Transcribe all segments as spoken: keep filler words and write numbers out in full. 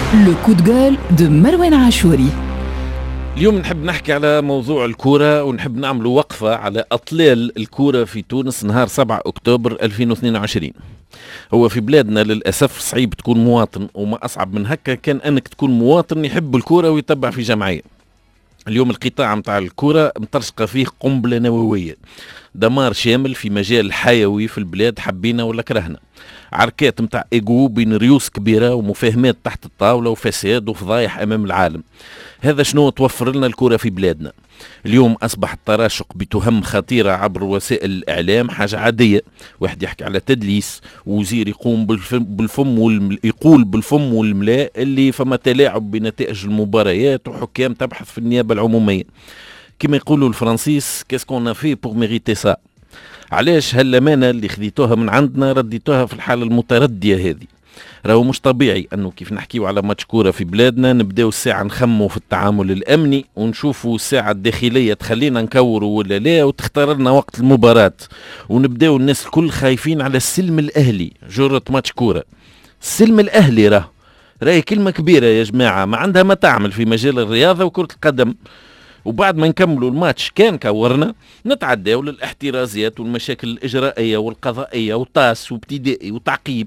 لو كود جول دو مروان عاشوري. اليوم نحب نحكي على موضوع الكورة ونحب نعمل وقفة على أطلال الكورة في تونس نهار سبعة أكتوبر ألفين واثنين وعشرين. هو في بلادنا للأسف صعيب تكون مواطن، وما أصعب من هكا كان أنك تكون مواطن يحب الكورة ويتبع في جمعية. اليوم القطاع متاع الكورة مترشقة فيه قنبلة نووية، دمار شامل في مجال الحيوي في البلاد، حبينا ولا كرهنا. عركات متاع ايجو بين ريوس كبيرة ومفاهمات تحت الطاولة وفساد وفضايح امام العالم. هذا شنو توفر لنا الكرة في بلادنا؟ اليوم اصبح التراشق بتهم خطيرة عبر وسائل الاعلام حاجة عادية. واحد يحكي على تدليس، وزير يقوم بالفم, بالفم والم... يقول بالفم والملاء اللي فما تلاعب بنتائج المباريات، وحكام تبحث في النيابة العمومية. كما يقولوا الفرنسيس كاسكون في بور ميريتي سا. علاش هالامانه اللي خذيتوها من عندنا رديتوها في الحاله المترديه هذه؟ راهو مش طبيعي انه كيف نحكيو على ماتش كوره في بلادنا نبداو الساعه نخمو في التعامل الامني، ونشوفوا الساعه الداخليه تخلينا نكوروا ولا لا، وتختار لنا وقت المباراه، ونبداو الناس الكل خايفين على السلم الاهلي. جرة ماتش كوره، السلم الاهلي راه راهي كلمه كبيره يا جماعه، ما عندها ما تعمل في مجال الرياضه وكره القدم. وبعد ما نكملوا الماتش كان كورنا نتعداو للاحترازات والمشاكل الإجرائية والقضائية وطاس وابتدائي وتعقيب.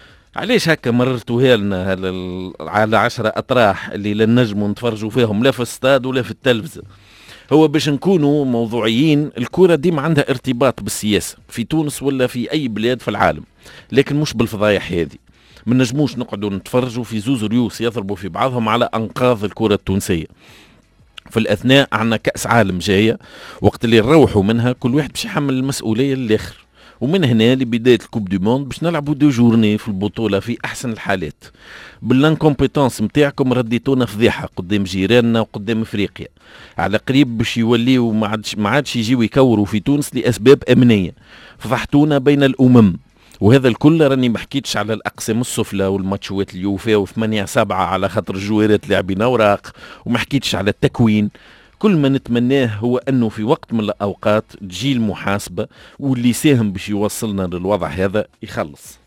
علاش هكا مررتوها لنا على عشرة أطراح اللي لا نجموا نتفرجوا فيهم لا في الستاد ولا في التلفزة؟ هو باش نكونوا موضوعيين، الكرة ديما عندها ارتباط بالسياسة في تونس ولا في أي بلاد في العالم، لكن مش بالفضايح هذه. من نجموش نقعدوا نتفرجوا في زوز ريوس يضربوا في بعضهم على أنقاض الكرة التونسية. في الأثناء عنا كأس عالم جاية، وقت اللي نروحوا منها كل واحد باش يحمل المسؤولية للآخر. ومن هنا لبداية الكوب دي موند باش نلعبوا دو جورني في البطولة في أحسن الحالات. بالانكومبيتونس متاعكم رديتونا فضيحة قدام جيراننا وقدام افريقيا. على قريب باش يوليوا ما عادش ما عادش يجيو يكوروا في تونس لأسباب أمنية. فضحتونا بين الأمم. وهذا الكل راني ما حكيتش على الاقسام السفلى والماتشوات اليوفا وثمانية سبعة على خاطر الجويرات لاعبين اوراق، وما حكيتش على التكوين. كل ما نتمناه هو انه في وقت من الاوقات تجي المحاسبه، واللي ساهم باش يوصلنا للوضع هذا يخلص.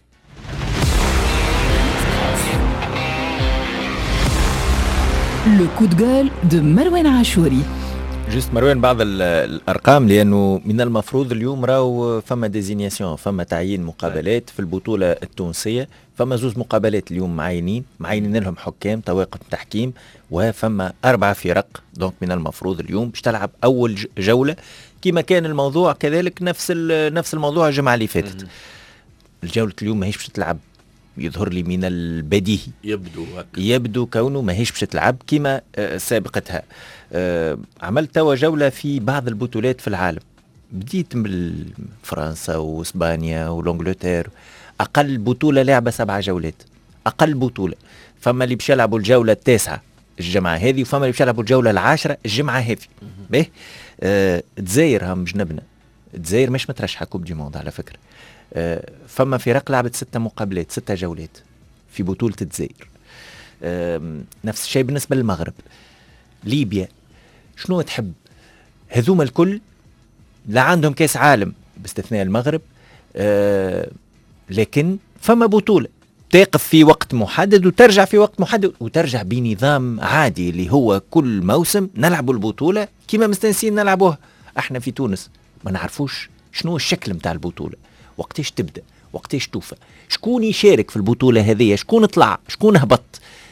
لو كود جول دو مروان عاشوري. جست مروان بعض الارقام، لانه من المفروض اليوم راهو فما ديزينياسيون، فما تعيين مقابلات في البطوله التونسيه. فما زوز مقابلات اليوم معينين معينين لهم حكام طواقم تحكيم، وفما اربع فرق. دونك من المفروض اليوم باش تلعب اول جوله كما كان الموضوع، كذلك نفس نفس الموضوع الجمعه اللي فاتت. الجوله اليوم ماهيش باش تلعب، يظهر لي من البديهي يبدو هك. يبدو كونه ماهيش باش تلعب كما سابقتها. أه عملت توا جولة في بعض البطولات في العالم، بديت من فرنسا واسبانيا والانجلترا. اقل بطولة لعبة سبعة جولات، اقل بطولة. فما اللي باش يلعبوا الجولة التاسعة الجمعة هذه، وفما اللي باش يلعبوا الجولة العاشرة الجمعة هذه. به أه تزاير هم جنبنا، تزاير مش مترشحة كوب دي موند على فكرة. أه فما فرق لعبت ستة مقابلات، ستة جولات في بطولة تزاير. أه نفس الشيء بالنسبة للمغرب، ليبيا. شنو تحب؟ هذوما الكل لا عندهم كاس عالم باستثناء المغرب، آه لكن فما بطولة تقف في وقت محدد وترجع في وقت محدد، وترجع بنظام عادي اللي هو كل موسم نلعبوا البطولة كما مستنسين نلعبوها. احنا في تونس ما نعرفوش شنو الشكل متاع البطولة، وقتاش تبدأ، وقتاش توفى، شكون يشارك في البطولة هذه، شكون طلع، شكون هبط.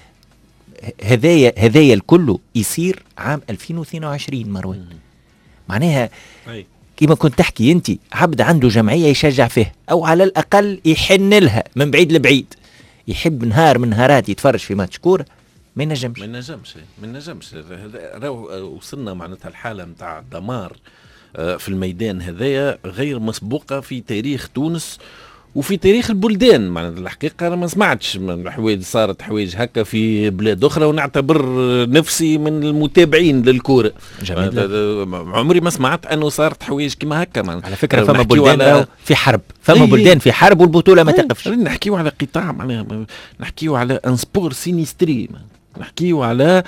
هذايا هذايا الكل يصير عام ألفين واثنين وعشرين مروان. معناها كما كنت تحكي انت، عبد عنده جمعية يشجع فيه، او على الاقل يحن لها من بعيد لبعيد، يحب نهار من نهارات يتفرج في ماتش كورة، ما ينجمش ما ينجمش ما ينجمش راهو وصلنا معناتها الحالة متاع دمار في الميدان هذايا غير مسبوقة في تاريخ تونس وفي تاريخ البلدان. معناتها الحقيقة أنا ما سمعتش من الحوايج، صارت حوايج هكا في بلاد أخرى، ونعتبر نفسي من المتابعين للكورة. عمري ما سمعت أنه صارت حوايج كما هكا. على فكرة فما بلدان على... في حرب، فما أيه بلدان في حرب والبطولة ما تقفش. نحكيو على قطاع، معناها نحكيو على ان سبور سينيستري، نحكيو على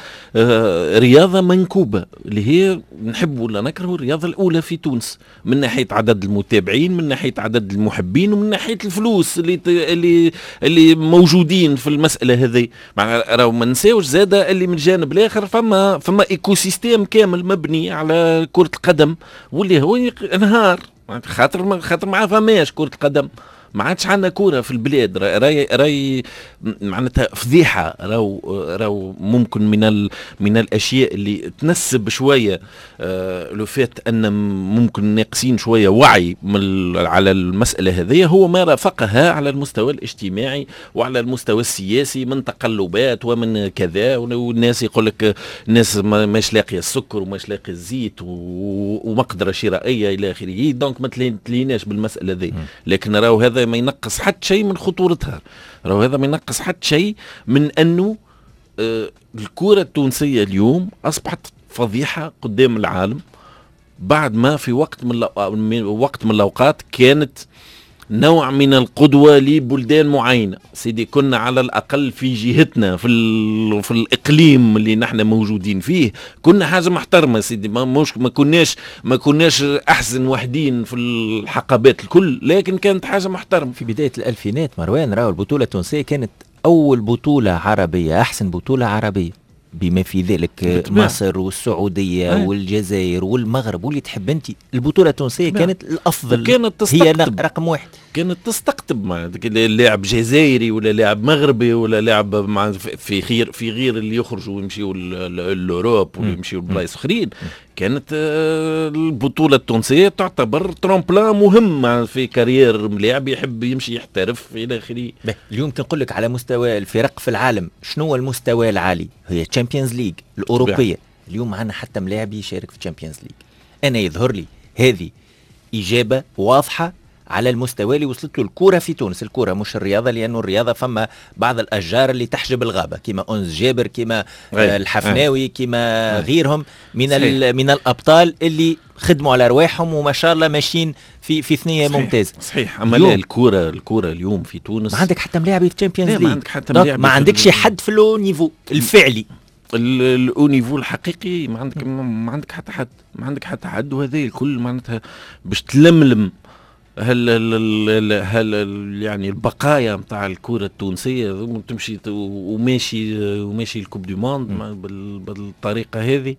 آه رياضة منكوبة اللي هي نحب ولا نكره الرياضة الأولى في تونس، من ناحية عدد المتابعين، من ناحية عدد المحبين، ومن ناحية الفلوس اللي اللي اللي موجودين في المسألة هذه. راهو ما نساوش زادة اللي من الجانب الآخر فما فما ايكو سيستيم كامل مبني على كرة القدم واللي هو انهار خاطر خاطر ما فماش كرة القدم، ما عادش عندنا كوره في البلاد. راي راي معناتها فضيحه. راو راو ممكن من ال من الاشياء اللي تنسب شويه آه لو فات ان ممكن ناقصين شويه وعي من على المساله هذه، هو ما رافقها على المستوى الاجتماعي وعلى المستوى السياسي من تقلبات ومن كذا، والناس يقول لك الناس ماش لاقيه السكر وماش لاقيه الزيت ومقدره شرائيه الى اخره، دونك ما تليناش بالمساله ذي. لكن راو هذا ما ينقص حتى شيء من خطورتها، راهو هذا ما ينقص حتى شيء من انه آه الكرة التونسية اليوم اصبحت فضيحة قدام العالم، بعد ما في وقت من وقت من الاوقات كانت نوع من القدوة لبلدان معينة. سيدي كنا على الأقل في جهتنا في, في الإقليم اللي نحن موجودين فيه كنا حاجة محترمة سيدي، ما, مش ما كناش ما كناش أحسن وحدين في الحقبات الكل، لكن كانت حاجة محترمة. في بداية الألفينات مروان راهو البطولة التونسية كانت أول بطولة عربية، أحسن بطولة عربية بما في ذلك بتبع. مصر والسعودية أي. والجزائر والمغرب واللي تحب انت، البطولة التونسية بتبع. كانت الأفضل، كانت هي رقم واحد، كانت تستقطب مع لاعب جزائري ولا لاعب مغربي ولا لاعب مع في غير في غير اللي يخرجوا ويمشيوا لأوروب ويمشيوا لبلايص اخرين. كانت البطولة التونسية تعتبر ترامبلان مهم في كارير ملاعب يحب يمشي يحترف إلى آخره. اليوم كنقول لك على مستوى الفرق في العالم شنو هو المستوى العالي؟ هي تشامبيونز ليج الأوروبية. اليوم معنا حتى ملاعب يشارك في تشامبيونز ليج. أنا يظهر لي هذه إجابة واضحة على المستوى اللي وصلت له الكرة في تونس. الكرة مش الرياضة، لأنه الرياضة فما بعض الأشجار اللي تحجب الغابة كما أنس جابر كما أي. الحفناوي كما أي. غيرهم من من الأبطال اللي خدموا على أرواحهم وما شاء الله ماشيين في في ثنية ممتازة. صحيح. أما لا الكرة الكرة اليوم في تونس ما عندك حتى ملاعب في تشامبيونز ليج، ما عندك حتى ملاعب، ما عندكش حد في اللو نيفو الفعلي الاو نيفو الحقيقي، ما عندك ما عندك حتى حد ما عندك حتى حد وهذا الكل معناتها باش تلملم هل هل هل يعني البقايا نتاع الكرة التونسية تمشي وماشي وماشي الكوب دو موند بالطريقة هذه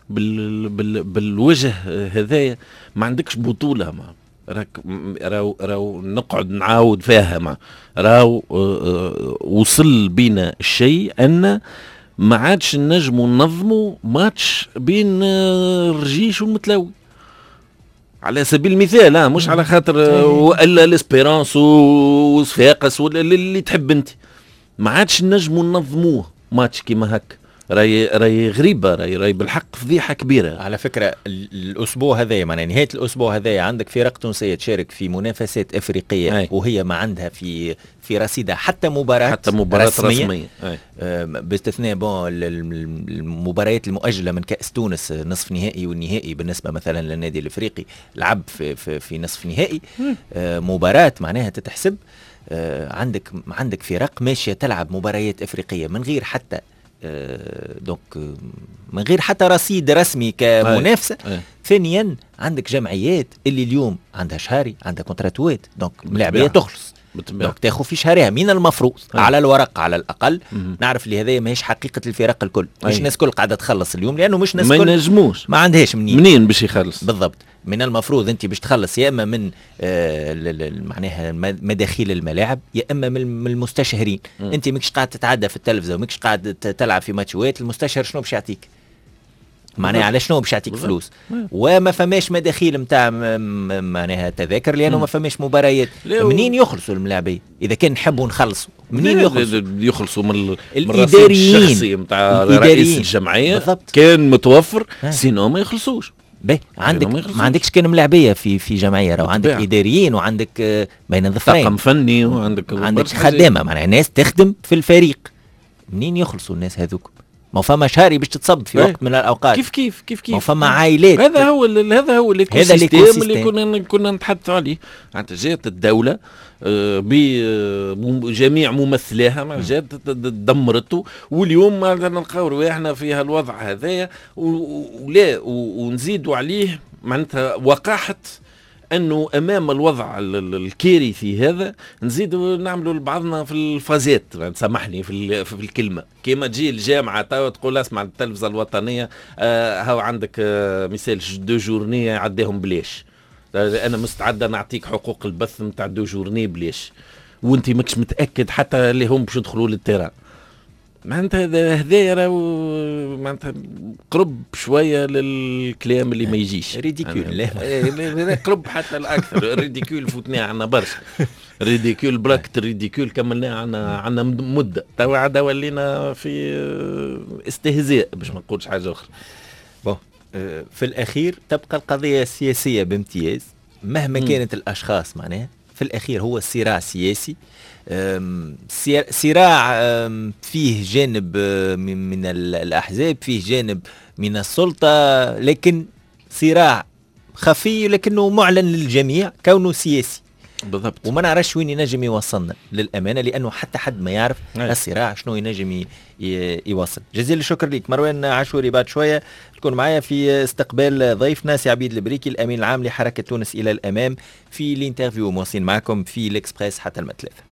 بال بال بالوجه هذايا. ما عندكش بطولة، ما راك راو راو نقعد نعاود فيها، ما راو وصل بينا الشيء أن ما عادش نجموا ننظموا ماتش بين الرجيش والمتلوي على سبيل المثال، لا مش على خاطر والا الاسبيرانس وصفاقس ولا اللي تحب انت، ما عادش نجموا ننظموه ماتش كيما هك. راي راي غريبه، راي راي بالحق فضيحه كبيره. على فكره الاسبوع هذا يعني نهايه الاسبوع هذا عندك فرق تونسيه تشارك في منافسات افريقيه أي. وهي ما عندها في في رصيدها حتى مباراه حتى مباراه رسميه, رسمية. آه باستثناء بون المباريات المؤجله من كاس تونس نصف نهائي والنهائي بالنسبه مثلا للنادي الافريقي لعب في في, في نصف نهائي آه مباراه معناها تتحسب. آه عندك عندك فرق ماشيه تلعب مباريات افريقيه من غير حتى آه دونك من غير حتى رصيد رسمي كمنافسه. ثانيا عندك جمعيات اللي اليوم عندها شهري عندها كونتراتوات، دونك ملاعبيه تخلص دونك تاخذ في شهرها. من المفروض أي. على الورق على الاقل مم. نعرف اللي هذا ماهيش حقيقه الفرق الكل، مش الناس الكل قاعده تخلص اليوم، لانه مش ناس ما كل ينجموش ما عندهاش منين منين باش يخلص بالضبط. من المفروض انت باش تخلص يا اما من آه معناها مداخيل الملاعب يا اما من المستشهرين. م. انت ماكش قاعد تتعدى في التلفزه وماكش قاعد تلعب في ماتشات، المستشهر شنو باش يعطيك؟ معناها على شنو باش يعطيك فلوس؟ وما فماش مداخيل نتاع معناها تذاكر، لانه ما فماش مباريات. منين يخلصوا الملاعبيه اذا كان نحبوا نخلصوا؟ منين يخلصوا؟ يخلصوا من الاداريين الشخصي نتاع رئيس الجمعيه بالضبط. كان متوفر سينو ما يخلصوش. باهي عندك ما عندكش كان ملاعبيه في في جمعيه، راهو عندك اداريين وعندك بين الظفرين طاقم فني وعندك عندك خدامه معناها ناس تخدم في الفريق. منين يخلصوا الناس هذوك؟ ما فما شهري باش تتصب في وقت من الاوقات. كيف كيف كيف كيف ما فما عائلات. هذا هو هذا هو الايكوسيستم اللي كنا كنا نتحدثوا عليه. معناتها جات الدوله بجميع ممثلاها ما جات دمرته، واليوم نلقاو رواحنا في هالوضع هذايا، ولا ونزيدوا عليه معناتها وقاحه انه امام الوضع الكارثي هذا نزيدوا نعملوا لبعضنا في الفازات، سامحني في, في الكلمه، كيما تجي الجامعه توا تقول اسمع التلفزه الوطنيه آه هاو عندك آه مثال دو جورنيه عداهم بلاش، انا مستعده نعطيك حقوق البث نتاع دو جورني بلاش وانت ماكش متاكد حتى اللي هم باش يدخلوا للتيران. معناتها هذايا راهو معناتها قرب شويه للكلام اللي ما يجيش ريديكول، قرب حتى الاكثر. ريديكول فوتناه عنا برشا، ريديكول براكت ريديكول كملناه عنا عنا مده، توا عاد ولينا في استهزاء باش ما نقولش حاجه اخرى. بون في الاخير تبقى القضيه السياسيه بامتياز مهما م. كانت الاشخاص، معناها في الاخير هو صراع سياسي، صراع فيه جانب من الأحزاب، فيه جانب من السلطة، لكن صراع خفي لكنه معلن للجميع كونه سياسي بالضبط. وما نعرفش وين ينجم يوصلنا للأمانة، لأنه حتى حد ما يعرف الصراع شنو ينجم يوصل. جزيل الشكر لك مروان عاشوري. بعد شوية تكون معايا في استقبال ضيفنا سي عبيد البريكي الأمين العام لحركة تونس إلى الأمام في الانترفيو، مواصلين معكم في الإكسبريس حتى المثلاثة.